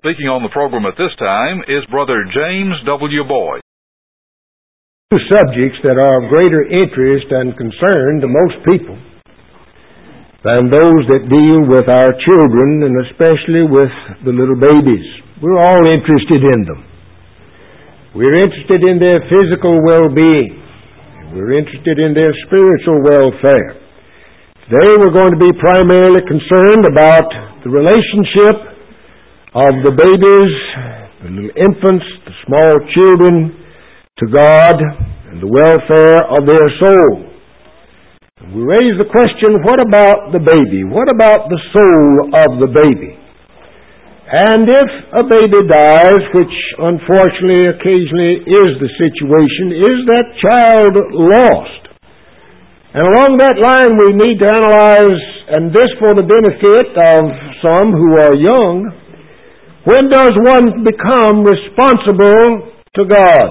Speaking on the program at this time is Brother James W. Boyd. Two subjects that are of greater interest and concern to most people than those that deal with our children, and especially with the little babies. We're all interested in them. We're interested in their physical well-being. We're interested in their spiritual welfare. Today we're going to be primarily concerned about the relationship of the babies, the little infants, the small children, to God and the welfare of their soul. And we raise the question, what about the baby? What about the soul of the baby? And if a baby dies, which unfortunately occasionally is the situation, is that child lost? And along that line we need to analyze, and this for the benefit of some who are young, when does one become responsible to God?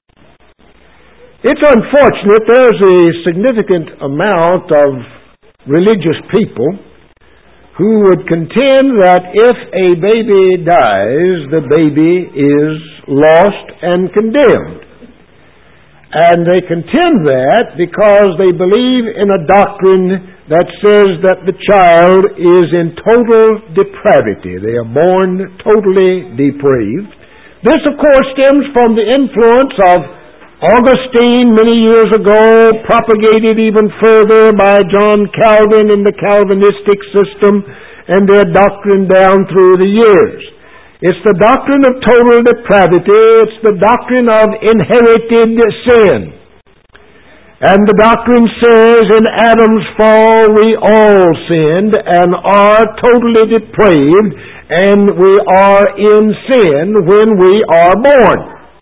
It's unfortunate there's a significant amount of religious people who would contend that if a baby dies, the baby is lost and condemned. And they contend that because they believe in a doctrine that says that the child is in total depravity. They are born totally depraved. This, of course, stems from the influence of Augustine many years ago, propagated even further by John Calvin and the Calvinistic system and their doctrine down through the years. It's the doctrine of total depravity. It's the doctrine of inherited sin. And the doctrine says in Adam's fall we all sinned and are totally depraved, and we are in sin when we are born.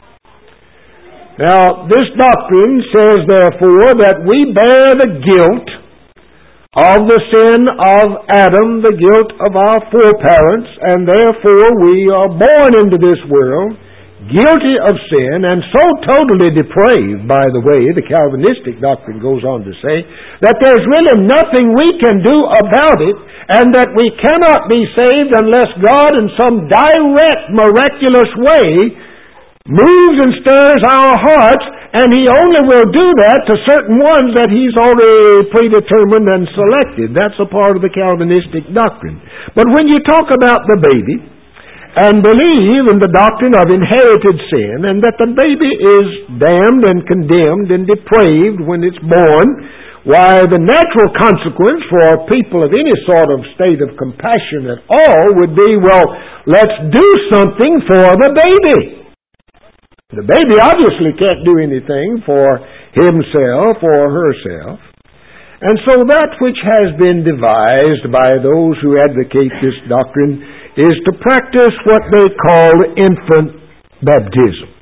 Now, this doctrine says, therefore, that we bear the guilt of the sin of Adam, the guilt of our foreparents, and therefore we are born into this world guilty of sin and so totally depraved, by the way, the Calvinistic doctrine goes on to say, that there's really nothing we can do about it, and that we cannot be saved unless God in some direct, miraculous way moves and stirs our hearts, and He only will do that to certain ones that He's already predetermined and selected. That's a part of the Calvinistic doctrine. But when you talk about the baby, and believe in the doctrine of inherited sin, and that the baby is damned and condemned and depraved when it's born, why, the natural consequence for people of any sort of state of compassion at all would be, well, let's do something for the baby. The baby obviously can't do anything for himself or herself. And so that which has been devised by those who advocate this doctrine is to practice what they call infant baptism.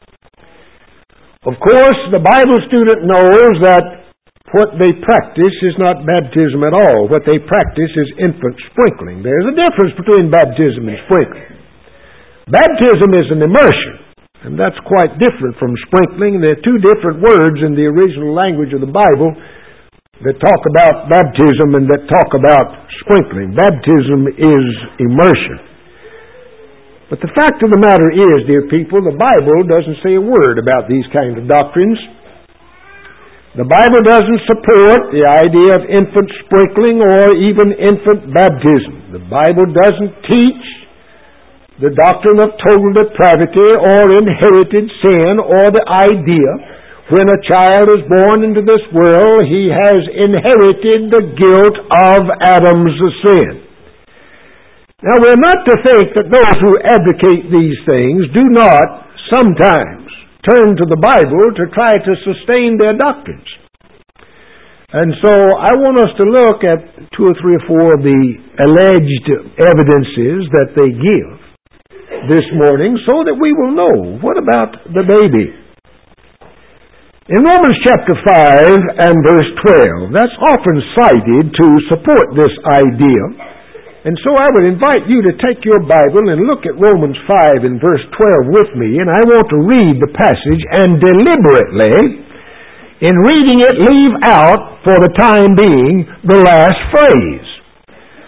Of course, the Bible student knows that what they practice is not baptism at all. What they practice is infant sprinkling. There's a difference between baptism and sprinkling. Baptism is an immersion, and that's quite different from sprinkling. There are two different words in the original language of the Bible that talk about baptism and that talk about sprinkling. Baptism is immersion. But the fact of the matter is, dear people, the Bible doesn't say a word about these kinds of doctrines. The Bible doesn't support the idea of infant sprinkling or even infant baptism. The Bible doesn't teach the doctrine of total depravity or inherited sin, or the idea when a child is born into this world, he has inherited the guilt of Adam's sin. Now, we're not to think that those who advocate these things do not sometimes turn to the Bible to try to sustain their doctrines. And so I want us to look at 2 or 3 or 4 of the alleged evidences that they give this morning so that we will know, what about the baby? In Romans chapter 5 and verse 12, that's often cited to support this idea. And so I would invite you to take your Bible and look at Romans 5 and verse 12 with me, and I want to read the passage and deliberately, in reading it, leave out, for the time being, the last phrase.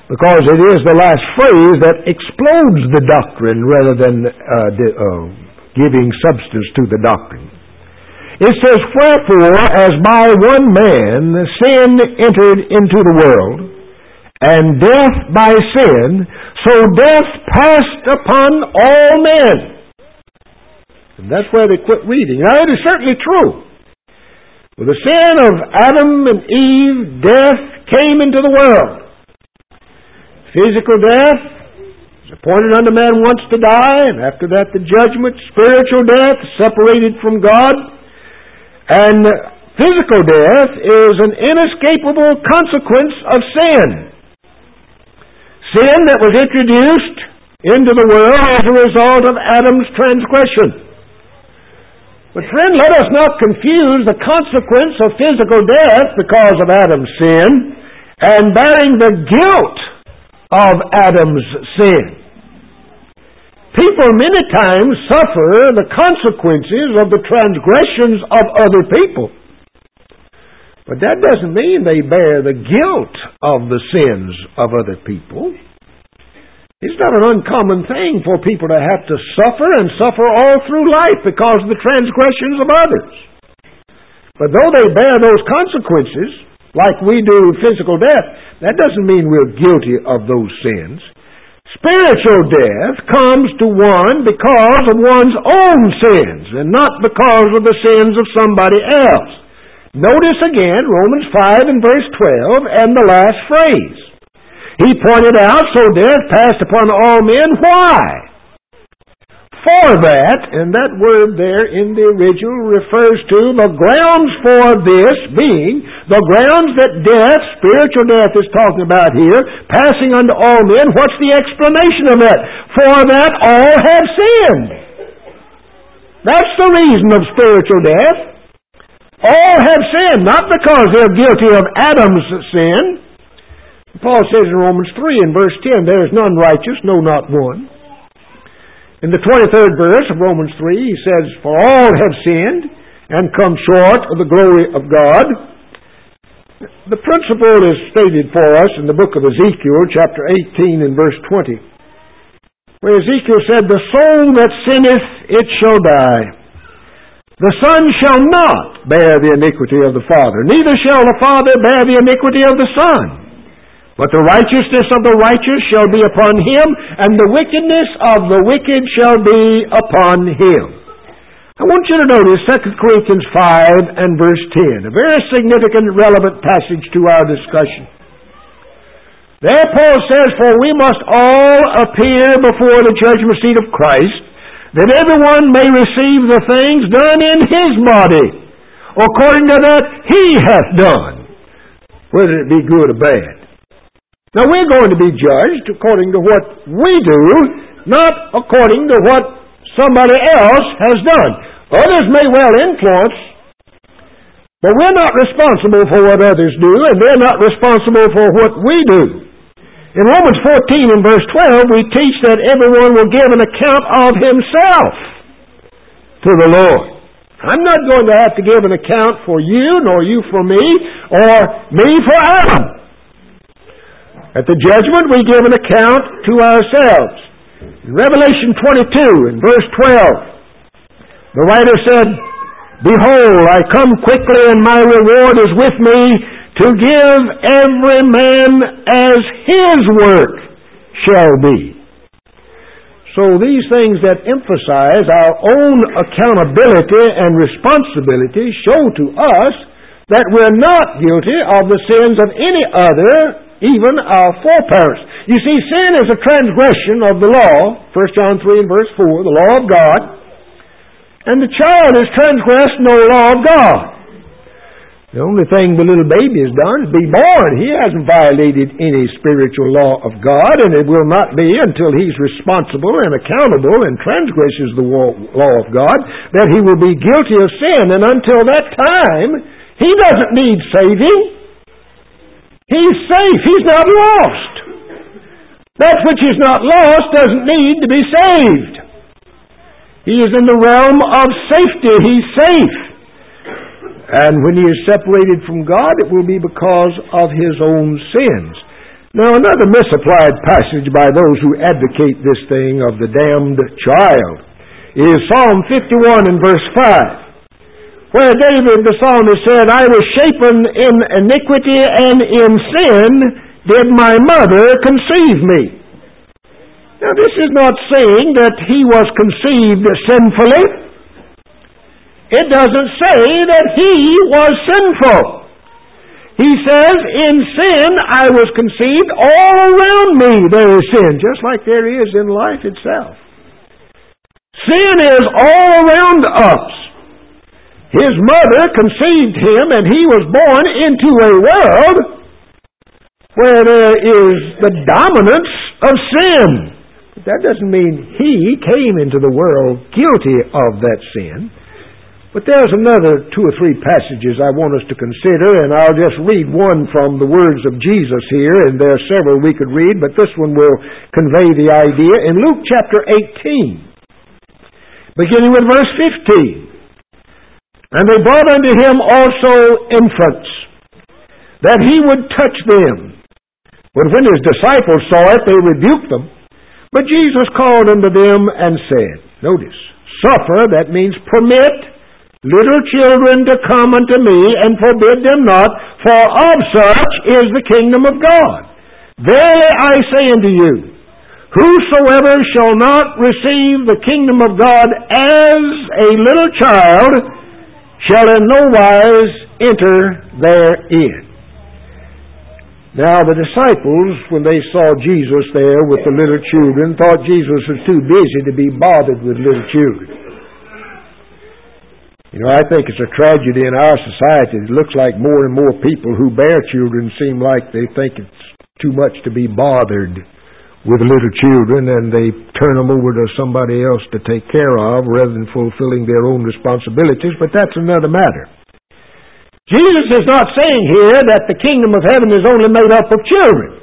because it is the last phrase that explodes the doctrine rather than giving substance to the doctrine. It says, "Wherefore, as by one man sin entered into the world, and death by sin, so death passed upon all men." And that's where they quit reading. Now, it is certainly true. With the sin of Adam and Eve, death came into the world. Physical death is appointed unto man once to die, and after that the judgment. Spiritual death, separated from God. And physical death is an inescapable consequence of sin. Sin that was introduced into the world as a result of Adam's transgression. But friend, let us not confuse the consequence of physical death because of Adam's sin and bearing the guilt of Adam's sin. People many times suffer the consequences of the transgressions of other people. But that doesn't mean they bear the guilt of the sins of other people. It's not an uncommon thing for people to have to suffer and suffer all through life because of the transgressions of others. But though they bear those consequences, like we do physical death, that doesn't mean we're guilty of those sins. Spiritual death comes to one because of one's own sins and not because of the sins of somebody else. Notice again Romans 5 and verse 12 and the last phrase. He pointed out, "So death passed upon all men." Why? For that, and that word there in the original refers to the grounds for this being, the grounds that death, spiritual death is talking about here, passing unto all men. What's the explanation of that? For that all have sinned. That's the reason of spiritual death. All have sinned, not because they're guilty of Adam's sin. Paul says in Romans 3 and verse 10, "There is none righteous, no, not one." In the 23rd verse of Romans 3, he says, "For all have sinned and come short of the glory of God." The principle is stated for us in the book of Ezekiel, chapter 18 and verse 20, where Ezekiel said, "The soul that sinneth, it shall die. The son shall not bear the iniquity of the father, neither shall the father bear the iniquity of the son. But the righteousness of the righteous shall be upon him, and the wickedness of the wicked shall be upon him." I want you to notice 2 Corinthians 5 and verse 10, a very significant, relevant passage to our discussion. There Paul says, "For we must all appear before the judgment seat of Christ, that everyone may receive the things done in his body, according to that he hath done, whether it be good or bad." Now we're going to be judged according to what we do, not according to what somebody else has done. Others may well influence, but we're not responsible for what others do, and they're not responsible for what we do. In Romans 14 and verse 12, we teach that everyone will give an account of himself to the Lord. I'm not going to have to give an account for you, nor you for me, or me for Adam. At the judgment, we give an account to ourselves. In Revelation 22 and verse 12, the writer said, "Behold, I come quickly, and my reward is with me, to give every man as his work shall be." So these things that emphasize our own accountability and responsibility show to us that we're not guilty of the sins of any other, even our foreparents. You see, sin is a transgression of the law, 1 John 3 and verse 4, the law of God. And the child has transgressed no law of God. The only thing the little baby has done is be born. He hasn't violated any spiritual law of God, and it will not be until he's responsible and accountable and transgresses the law of God that he will be guilty of sin. And until that time, he doesn't need saving. He's safe. He's not lost. That which is not lost doesn't need to be saved. He is in the realm of safety. He's safe. And when he is separated from God, it will be because of his own sins. Now, another misapplied passage by those who advocate this thing of the damned child is Psalm 51 and verse 5, where David the psalmist said, I was shapen in iniquity, and in sin did my mother conceive me. Now, this is not saying that he was conceived sinfully. It doesn't say that he was sinful. He says, in sin I was conceived, all around me there is sin, just like there is in life itself. Sin is all around us. His mother conceived him, and he was born into a world where there is the dominance of sin. But that doesn't mean he came into the world guilty of that sin. But there's another 2 or 3 passages I want us to consider, and I'll just read one from the words of Jesus here, and there are several we could read, but this one will convey the idea. In Luke chapter 18, beginning with verse 15, And they brought unto him also infants, that he would touch them. But when his disciples saw it, they rebuked them. But Jesus called unto them and said, notice, suffer, that means permit, little children to come unto me, and forbid them not, for of such is the kingdom of God. Verily I say unto you, whosoever shall not receive the kingdom of God as a little child, shall in no wise enter therein. Now the disciples, when they saw Jesus there with the little children, thought Jesus was too busy to be bothered with little children. You know, I think it's a tragedy in our society. It looks like more and more people who bear children seem like they think it's too much to be bothered with little children, and they turn them over to somebody else to take care of rather than fulfilling their own responsibilities, but that's another matter. Jesus is not saying here that the kingdom of heaven is only made up of children.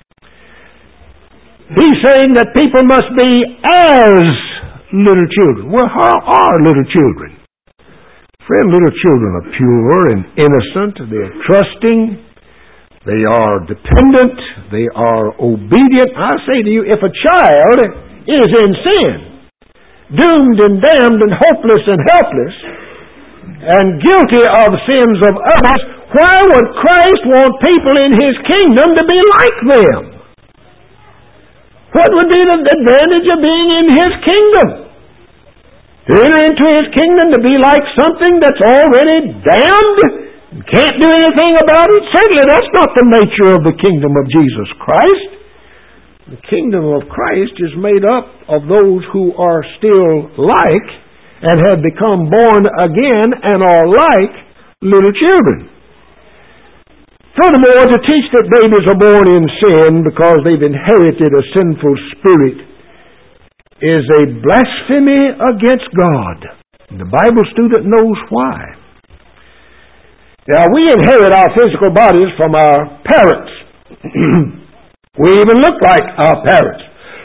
He's saying that people must be as little children. Well, how are little children? Friend, little children are pure and innocent. They are trusting. They are dependent. They are obedient. I say to you, if a child is in sin, doomed and damned and hopeless and helpless, and guilty of sins of others, why would Christ want people in His kingdom to be like them? What would be the advantage of being in His kingdom? To enter into His kingdom to be like something that's already damned and can't do anything about it? Certainly that's not the nature of the kingdom of Jesus Christ. The kingdom of Christ is made up of those who are still like and have become born again and are like little children. Furthermore, to teach that babies are born in sin because they've inherited a sinful spirit is a blasphemy against God. The Bible student knows why. Now, we inherit our physical bodies from our parents. We even look like our parents.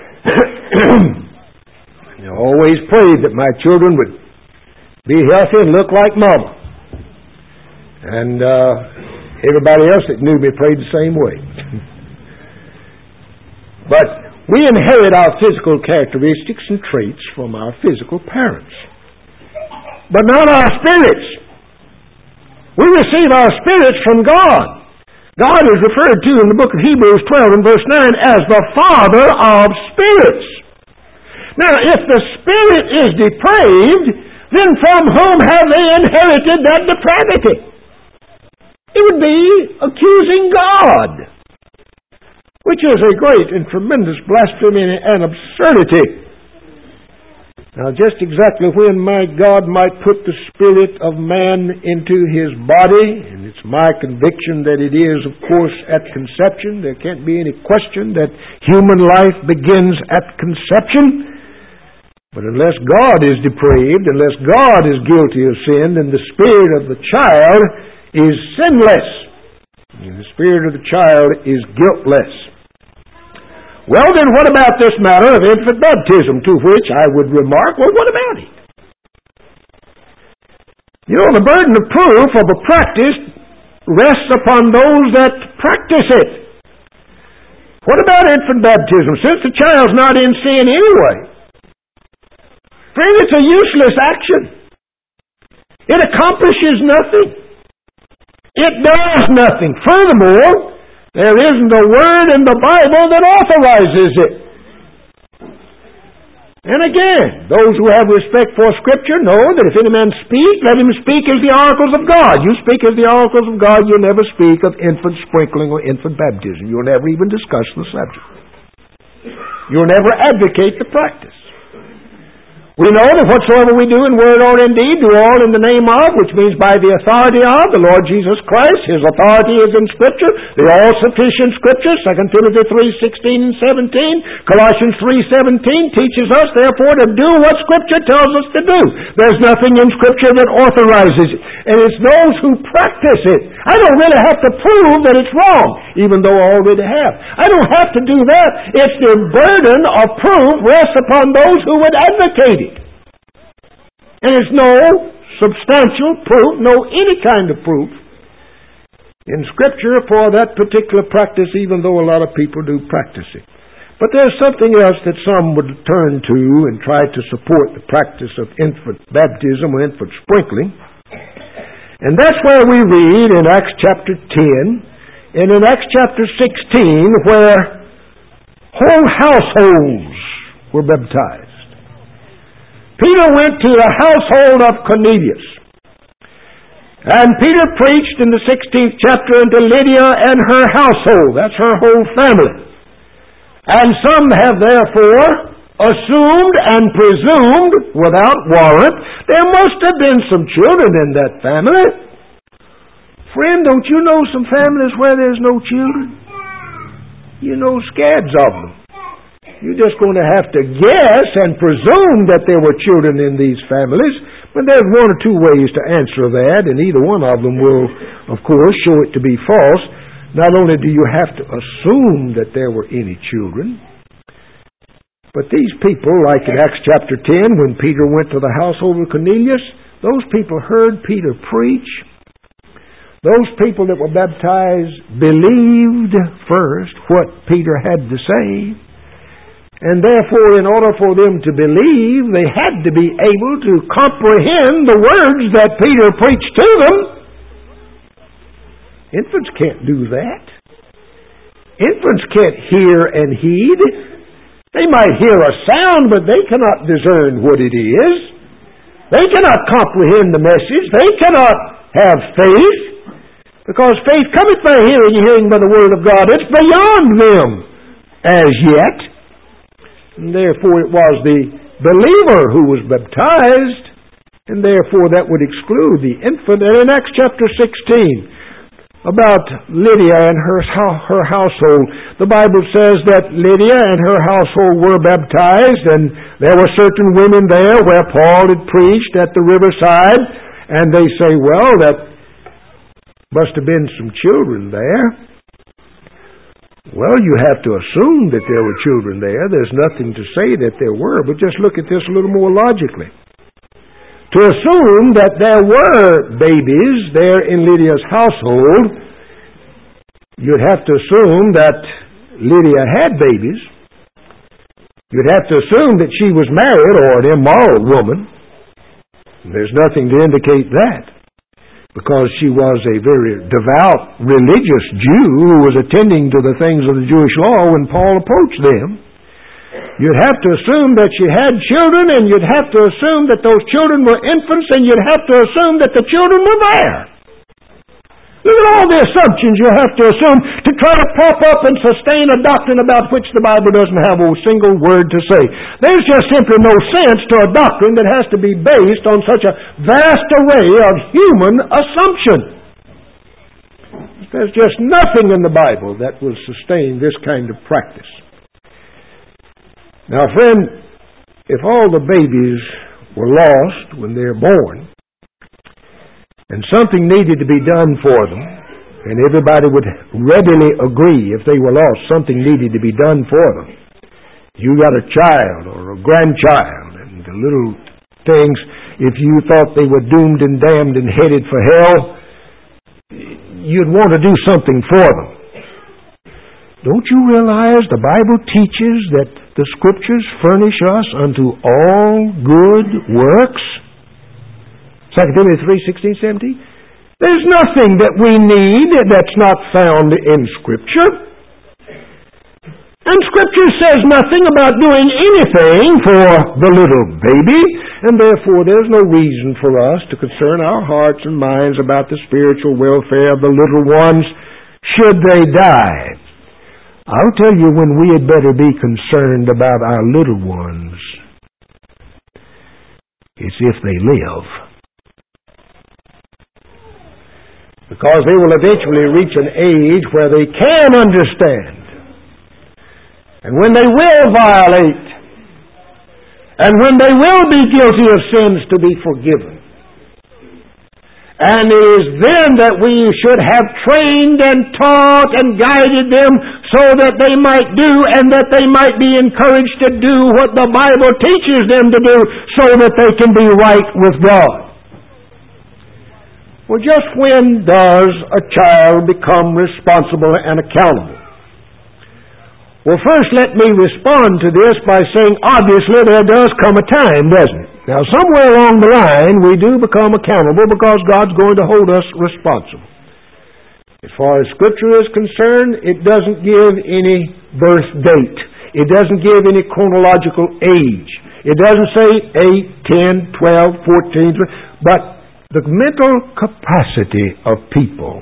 I always prayed that my children would be healthy and look like Mama. And everybody else that knew me prayed the same way. But we inherit our physical characteristics and traits from our physical parents, but not our spirits. We receive our spirits from God. God is referred to in the book of Hebrews 12 and verse 9 as the Father of spirits. Now, if the spirit is depraved, then from whom have they inherited that depravity? It would be accusing God, which is a great and tremendous blasphemy and absurdity. Now, just exactly when God might put the spirit of man into his body, and it's my conviction that it is, of course, at conception. There can't be any question that human life begins at conception. But unless God is depraved, unless God is guilty of sin, then the spirit of the child is sinless. And the spirit of the child is guiltless. Well, then what about this matter of infant baptism, to which I would remark, well, what about it? You know, the burden of proof of a practice rests upon those that practice it. What about infant baptism? Since the child's not in sin anyway. Friend, it's a useless action. It accomplishes nothing. It does nothing. Furthermore, there isn't a word in the Bible that authorizes it. And again, those who have respect for Scripture know that if any man speak, let him speak as the oracles of God. You speak as the oracles of God, you'll never speak of infant sprinkling or infant baptism. You'll never even discuss the subject. You'll never advocate the practice. We know that whatsoever we do in word or in deed, do all in the name of, which means by the authority of the Lord Jesus Christ. His authority is in Scripture, the all-sufficient Scripture, 2 Timothy 3:16 and 17. Colossians 3:17 teaches us, therefore, to do what Scripture tells us to do. There's nothing in Scripture that authorizes it. And it's those who practice it. I don't really have to prove that it's wrong, even though I already have. I don't have to do that. It's the burden of proof rests upon those who would advocate it. And there's no substantial proof, no any kind of proof in Scripture for that particular practice, even though a lot of people do practice it. But there's something else that some would turn to and try to support the practice of infant baptism or infant sprinkling. And that's where we read in Acts chapter 10 and in Acts chapter 16 where whole households were baptized. Peter went to the household of Cornelius. And Peter preached in the 16th chapter unto Lydia and her household. That's her whole family. And some have therefore assumed and presumed, without warrant, there must have been some children in that family. Friend, don't you know some families where there's no children? You know scads of them. You're just going to have to guess and presume that there were children in these families, but there's one or two ways to answer that, and either one of them will, of course, show it to be false. Not only do you have to assume that there were any children, but these people, like in Acts chapter 10, when Peter went to the household of Cornelius, those people heard Peter preach. Those people that were baptized believed first what Peter had to say. And therefore, in order for them to believe, they had to be able to comprehend the words that Peter preached to them. Infants can't do that. Infants can't hear and heed. They might hear a sound, but they cannot discern what it is. They cannot comprehend the message. They cannot have faith, because faith cometh by hearing, and hearing by the word of God. It's beyond them as yet. And therefore it was the believer who was baptized, and therefore that would exclude the infant. And in Acts chapter 16, about Lydia and her household, the Bible says that Lydia and her household were baptized, and there were certain women there where Paul had preached at the riverside, and they say, well, that must have been some children there. Well, you have to assume that there were children there. There's nothing to say that there were, but just look at this a little more logically. To assume that there were babies there in Lydia's household, you'd have to assume that Lydia had babies. You'd have to assume that she was married or an immoral woman. There's nothing to indicate that, because she was a very devout, religious Jew who was attending to the things of the Jewish law when Paul approached them. You'd have to assume that she had children, and you'd have to assume that those children were infants, and you'd have to assume that the children were there. Look at all the assumptions you have to assume to try to prop up and sustain a doctrine about which the Bible doesn't have a single word to say. There's just simply no sense to a doctrine that has to be based on such a vast array of human assumption. There's just nothing in the Bible that will sustain this kind of practice. Now, friend, if all the babies were lost when they're born, and something needed to be done for them, and everybody would readily agree if they were lost, something needed to be done for them. You got a child or a grandchild, and the little things, if you thought they were doomed and damned and headed for hell, you'd want to do something for them. Don't you realize the Bible teaches that the Scriptures furnish us unto all good works? 2 Timothy 3:16, 17. There's nothing that we need that's not found in Scripture. And Scripture says nothing about doing anything for the little baby, and therefore there's no reason for us to concern our hearts and minds about the spiritual welfare of the little ones should they die. I'll tell you when we had better be concerned about our little ones. It's if they live. Because they will eventually reach an age where they can understand. And when they will violate. And when they will be guilty of sins to be forgiven. And it is then that we should have trained and taught and guided them so that they might do and that they might be encouraged to do what the Bible teaches them to do so that they can be right with God. Well, just when does a child become responsible and accountable? Well, first let me respond to this by saying obviously there does come a time, doesn't it? Now, somewhere along the line, we do become accountable because God's going to hold us responsible. As far as Scripture is concerned, it doesn't give any birth date. It doesn't give any chronological age. It doesn't say 8, 10, 12, 14, but the mental capacity of people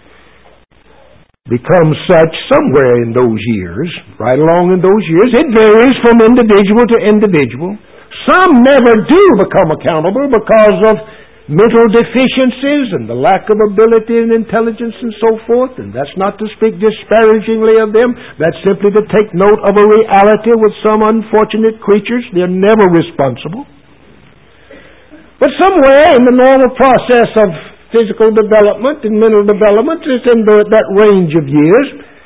becomes such somewhere in those years, right along in those years. It varies from individual to individual. Some never do become accountable because of mental deficiencies and the lack of ability and intelligence and so forth. And that's not to speak disparagingly of them. That's simply to take note of a reality with some unfortunate creatures. They're never responsible. But somewhere in the normal process of physical development and mental development, it's in that range of years.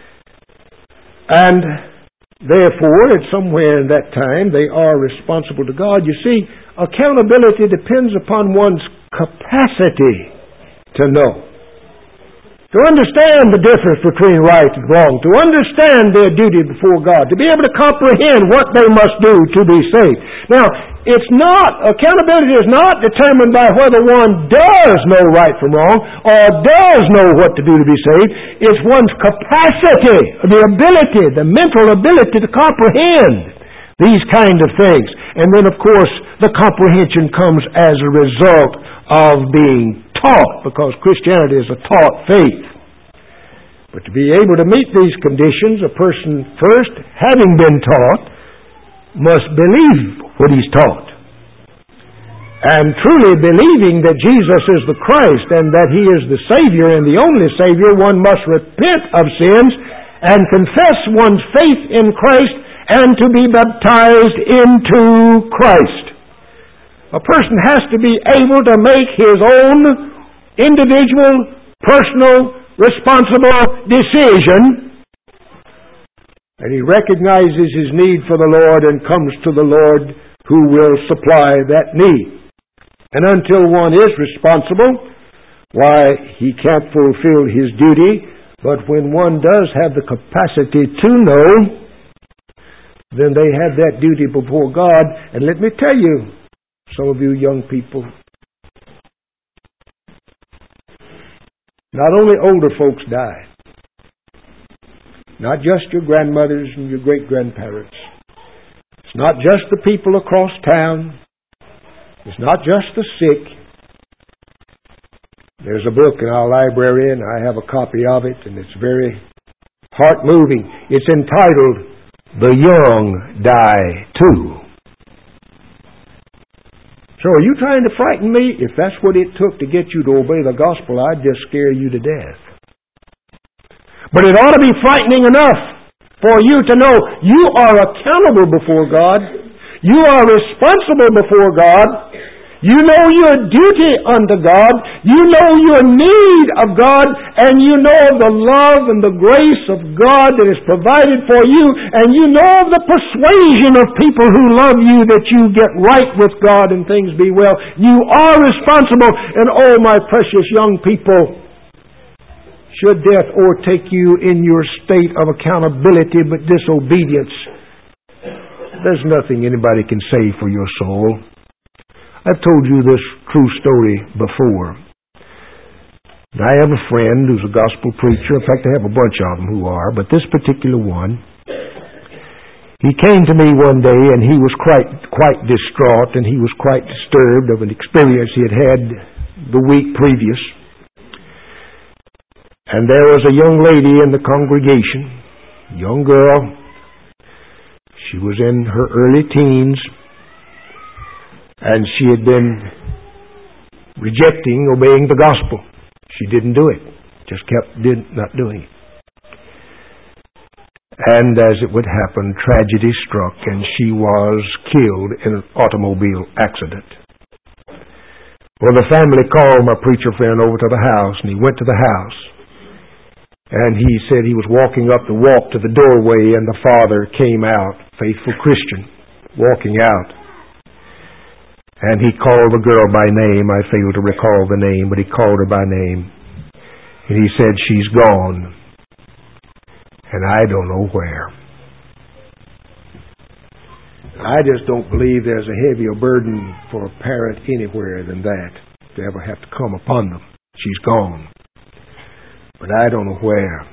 And therefore, it's somewhere in that time they are responsible to God. You see, accountability depends upon one's capacity to know. To understand the difference between right and wrong. To understand their duty before God. To be able to comprehend what they must do to be saved. Now, accountability is not determined by whether one does know right from wrong or does know what to do to be saved. It's one's capacity, the ability, the mental ability to comprehend these kind of things. And then, of course, the comprehension comes as a result of being taught, because Christianity is a taught faith. But to be able to meet these conditions, a person first, having been taught, must believe what he's taught. And truly believing that Jesus is the Christ and that He is the Savior and the only Savior, one must repent of sins and confess one's faith in Christ and to be baptized into Christ. A person has to be able to make his own individual, personal, responsible decision, and he recognizes his need for the Lord and comes to the Lord who will supply that need. And until one is responsible, why, he can't fulfill his duty. But when one does have the capacity to know, then they have that duty before God. And let me tell you, some of you young people, not only older folks die, not just your grandmothers and your great-grandparents. It's not just the people across town. It's not just the sick. There's a book in our library, and I have a copy of it, and it's very heart-moving. It's entitled, The Young Die Too. So are you trying to frighten me? If that's what it took to get you to obey the gospel, I'd just scare you to death. But it ought to be frightening enough for you to know you are accountable before God. You are responsible before God. You know your duty unto God. You know your need of God. And you know of the love and the grace of God that is provided for you. And you know of the persuasion of people who love you that you get right with God and things be well. You are responsible. And oh, my precious young people, should death overtake you in your state of accountability but disobedience, there's nothing anybody can say for your soul. I've told you this true story before. I have a friend who's a gospel preacher. In fact, I have a bunch of them who are, but this particular one, he came to me one day and he was quite distraught, and he was quite disturbed of an experience he had had the week previous. And there was a young lady in the congregation, a young girl. She was in her early teens, and she had been rejecting obeying the gospel. She didn't do it. Just not doing it. And as it would happen, tragedy struck, and she was killed in an automobile accident. Well, the family called my preacher friend over to the house, and he went to the house. And he said he was walking up the walk to the doorway, and the father came out, faithful Christian, walking out. And he called the girl by name. I fail to recall the name, but he called her by name. And he said, "She's gone. And I don't know where." I just don't believe there's a heavier burden for a parent anywhere than that to ever have to come upon them. She's gone. But I don't know where.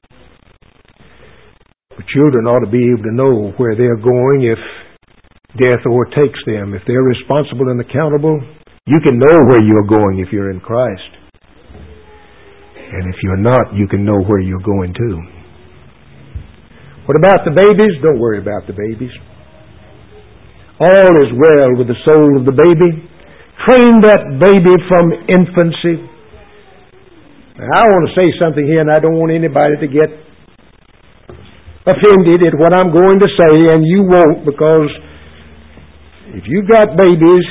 But children ought to be able to know where they're going if death overtakes them. If they're responsible and accountable, you can know where you're going if you're in Christ. And if you're not, you can know where you're going to. What about the babies? Don't worry about the babies. All is well with the soul of the baby. Train that baby from infancy. Now, I want to say something here, and I don't want anybody to get offended at what I'm going to say, and you won't, because if you've got babies,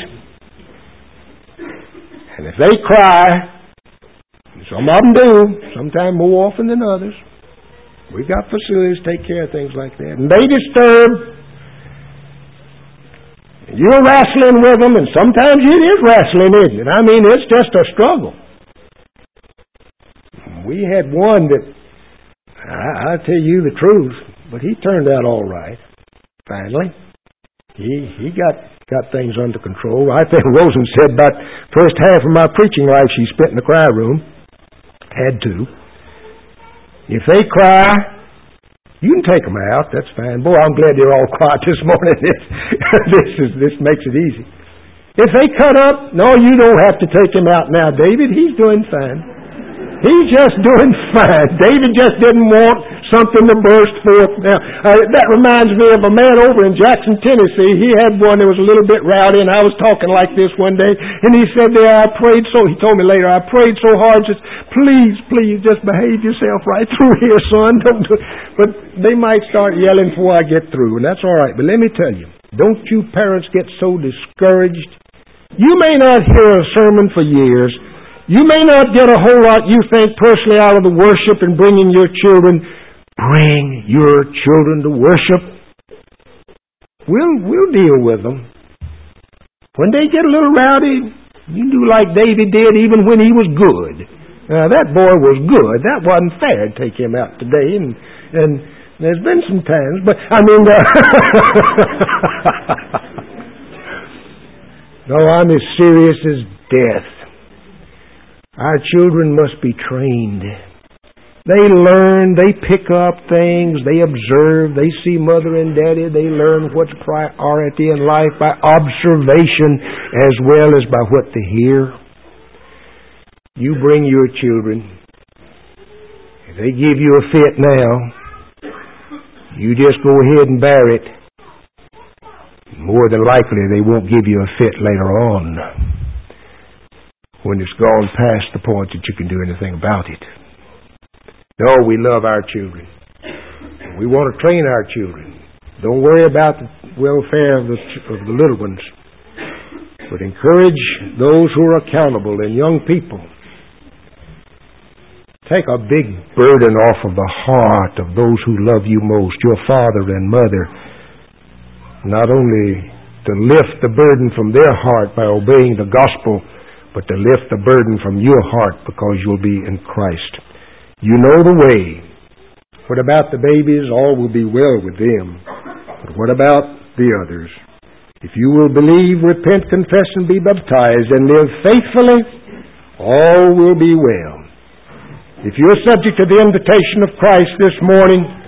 and if they cry, some of them do, sometimes more often than others. We've got facilities to take care of things like that. And they disturb. And you're wrestling with them, and sometimes it is wrestling, isn't it? I mean, it's just a struggle. We had one that, I'll tell you the truth, but he turned out all right, finally. He got things under control. I think Rosen said about first half of my preaching life she spent in the cry room. Had to. If they cry, you can take them out. That's fine. Boy, I'm glad they're all quiet this morning. This makes it easy. If they cut up, no, you don't have to take him out now, David. He's doing fine. He's just doing fine. David just didn't want something to burst forth. Now, that reminds me of a man over in Jackson, Tennessee. He had one that was a little bit rowdy, and I was talking like this one day, and he said there, I prayed so, he told me later, I prayed so hard, just, please, just behave yourself right through here, son. Don't do it. But they might start yelling before I get through, and that's all right. But let me tell you, don't you parents get so discouraged. You may not hear a sermon for years. You may not get a whole lot, you think, personally out of the worship and bringing your children. Bring your children to worship. We'll deal with them. When they get a little rowdy, you do like David did even when he was good. That boy was good. That wasn't fair to take him out today. And there's been some times, but I mean... No, I'm as serious as death. Our children must be trained. They learn, they pick up things, they observe, they see mother and daddy, they learn what's priority in life by observation as well as by what they hear. You bring your children. If they give you a fit now, you just go ahead and bear it. More than likely they won't give you a fit later on, when it's gone past the point that you can do anything about it. No, we love our children. We want to train our children. Don't worry about the welfare of the little ones, but encourage those who are accountable and young people. Take a big burden off of the heart of those who love you most, your father and mother. Not only to lift the burden from their heart by obeying the gospel, but to lift the burden from your heart because you'll be in Christ. You know the way. What about the babies? All will be well with them. But what about the others? If you will believe, repent, confess, and be baptized, and live faithfully, all will be well. If you're subject to the invitation of Christ this morning,